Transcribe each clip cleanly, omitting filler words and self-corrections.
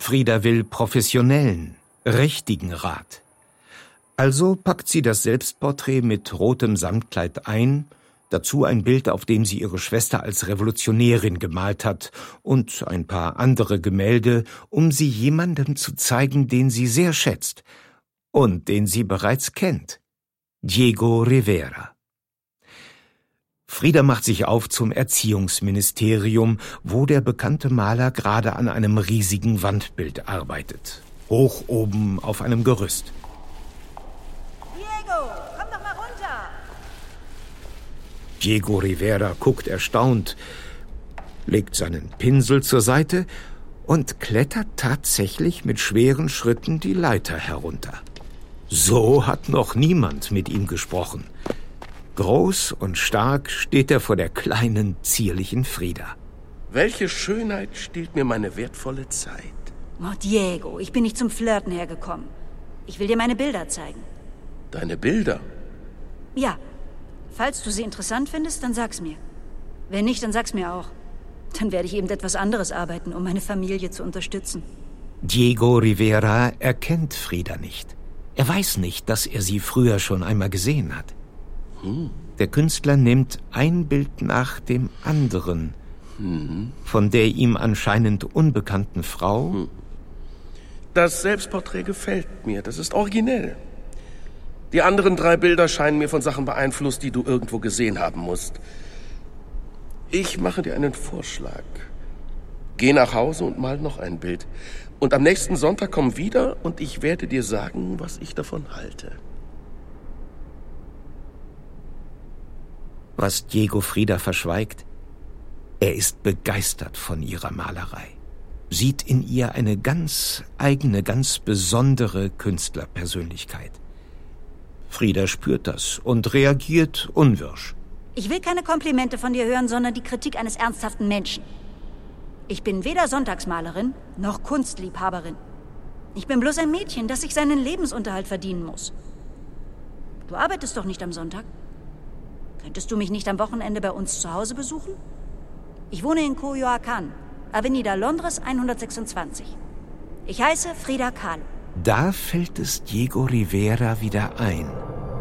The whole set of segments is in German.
Frida will professionellen, richtigen Rat. Also packt sie das Selbstporträt mit rotem Samtkleid ein, dazu ein Bild, auf dem sie ihre Schwester als Revolutionärin gemalt hat und ein paar andere Gemälde, um sie jemandem zu zeigen, den sie sehr schätzt und den sie bereits kennt: Diego Rivera. Frida macht sich auf zum Erziehungsministerium, wo der bekannte Maler gerade an einem riesigen Wandbild arbeitet, hoch oben auf einem Gerüst. Diego, komm doch mal runter! Diego Rivera guckt erstaunt, legt seinen Pinsel zur Seite und klettert tatsächlich mit schweren Schritten die Leiter herunter. So hat noch niemand mit ihm gesprochen. Groß und stark steht er vor der kleinen, zierlichen Frida. Welche Schönheit stiehlt mir meine wertvolle Zeit? Oh, Diego, ich bin nicht zum Flirten hergekommen. Ich will dir meine Bilder zeigen. Deine Bilder? Ja. Falls du sie interessant findest, dann sag's mir. Wenn nicht, dann sag's mir auch. Dann werde ich eben etwas anderes arbeiten, um meine Familie zu unterstützen. Diego Rivera erkennt Frida nicht. Er weiß nicht, dass er sie früher schon einmal gesehen hat. Der Künstler nimmt ein Bild nach dem anderen von der ihm anscheinend unbekannten Frau. Das Selbstporträt gefällt mir, das ist originell. Die anderen 3 Bilder scheinen mir von Sachen beeinflusst, die du irgendwo gesehen haben musst. Ich mache dir einen Vorschlag. Geh nach Hause und mal noch ein Bild. Und am nächsten Sonntag komm wieder und ich werde dir sagen, was ich davon halte. Was Diego Frida verschweigt: Er ist begeistert von ihrer Malerei, sieht in ihr eine ganz eigene, ganz besondere Künstlerpersönlichkeit. Frida spürt das und reagiert unwirsch. Ich will keine Komplimente von dir hören, sondern die Kritik eines ernsthaften Menschen. Ich bin weder Sonntagsmalerin noch Kunstliebhaberin. Ich bin bloß ein Mädchen, das sich seinen Lebensunterhalt verdienen muss. Du arbeitest doch nicht am Sonntag? Könntest du mich nicht am Wochenende bei uns zu Hause besuchen? Ich wohne in Coyoacán, Avenida Londres 126. Ich heiße Frida Kahlo. Da fällt es Diego Rivera wieder ein.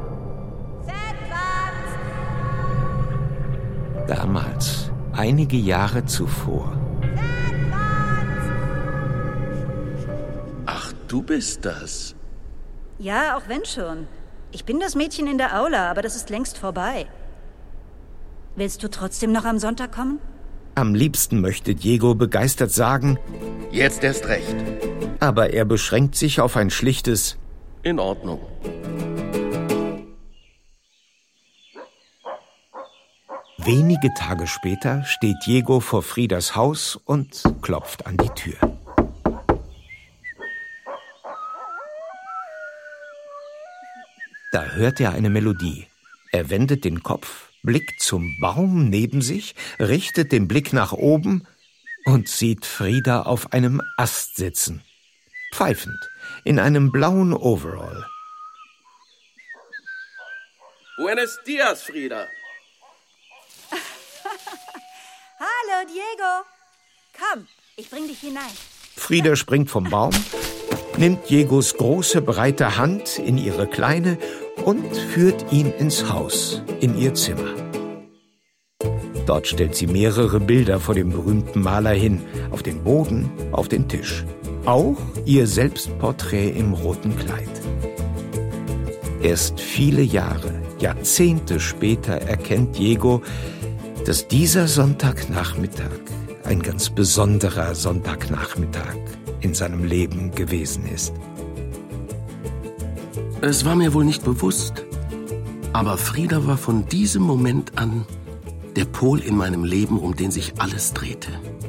Damals, einige Jahre zuvor. Ach, du bist das. Ja, auch wenn schon. Ich bin das Mädchen in der Aula, aber das ist längst vorbei. Willst du trotzdem noch am Sonntag kommen? Am liebsten möchte Diego begeistert sagen: Jetzt erst recht. Aber er beschränkt sich auf ein schlichtes: In Ordnung. Wenige Tage später steht Diego vor Fridas Haus und klopft an die Tür. Da hört er eine Melodie. Er wendet den Kopf, blickt zum Baum neben sich, richtet den Blick nach oben und sieht Frida auf einem Ast sitzen, pfeifend, in einem blauen Overall. Buenos dias, Frida. Hallo, Diego. Komm, ich bring dich hinein. Frida springt vom Baum, nimmt Diegos große, breite Hand in ihre kleine und führt ihn ins Haus, in ihr Zimmer. Dort stellt sie mehrere Bilder vor dem berühmten Maler hin, auf den Boden, auf den Tisch. Auch ihr Selbstporträt im roten Kleid. Erst viele Jahre, Jahrzehnte später erkennt Diego, dass dieser Sonntagnachmittag ein ganz besonderer Sonntagnachmittag in seinem Leben gewesen ist. Es war mir wohl nicht bewusst, aber Frida war von diesem Moment an der Pol in meinem Leben, um den sich alles drehte.